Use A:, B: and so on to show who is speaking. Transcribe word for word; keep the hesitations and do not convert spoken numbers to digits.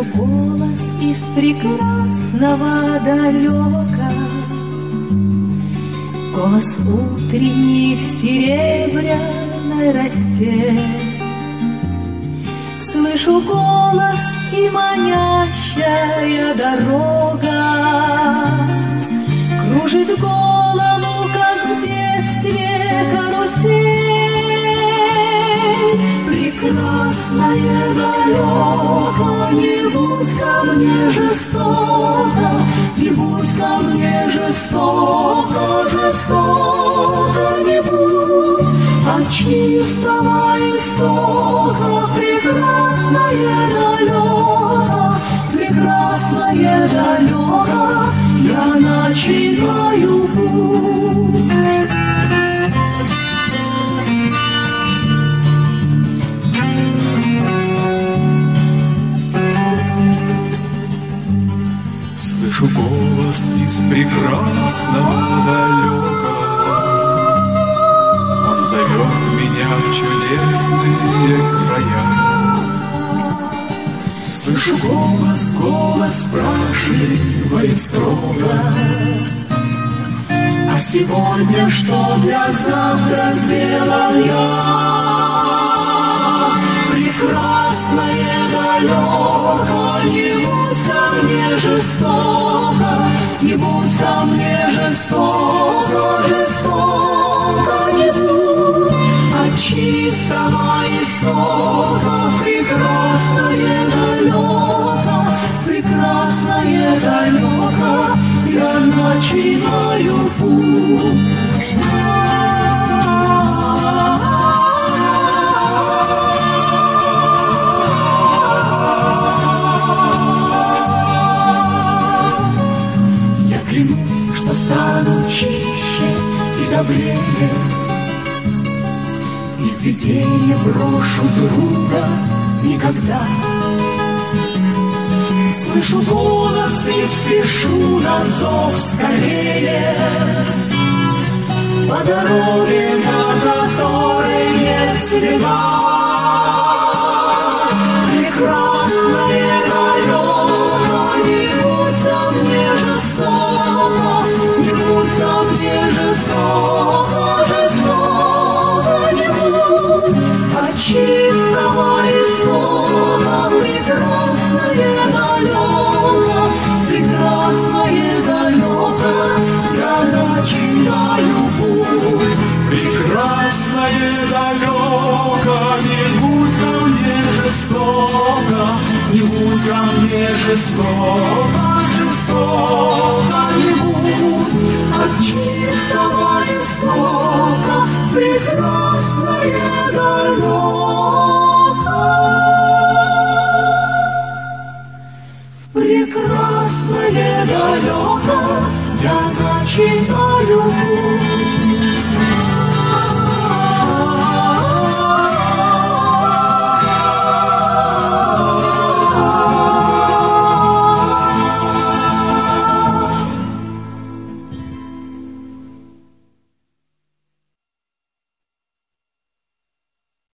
A: Слышу голос из прекрасного далека, голос утренний в серебряной росе. Слышу голос и манящая дорога кружит голову, как в детстве карусель. Прекрасное далеко, не будь ко мне жестоко, не будь ко мне жестоко, жестоко не будь, от чистого истока. Прекрасное далеко, прекрасное далеко, я начинаю путь.
B: Слышу голос из прекрасного далека, он зовет меня в чудесные края. Слышу голос, голос спрашивает строго: а сегодня что для завтра сделал я? Прекрасное далеко, не будь ко мне жестоко, не будь ко мне жестоко, жестоко не будь, от чистого истока. Прекрасное далеко, прекрасное далеко, я начинаю путь. Я клянусь, что стану чище и добрее, и в беде не брошу друга никогда. Слышу голос и спешу на зов скорее, по дороге, на которой нет следа. Прекрасное далеко, не будь ко мне жестоко, не будь ко мне жестоко, жестоко не будь, от чистого истока. Прекрасное далеко, прекрасное далеко, я начинаю путь. Прекрасное далеко, не будь ко мне жестоко, не будь ко мне жестоко, жестоко не будь, от чистого истока. Прекрасное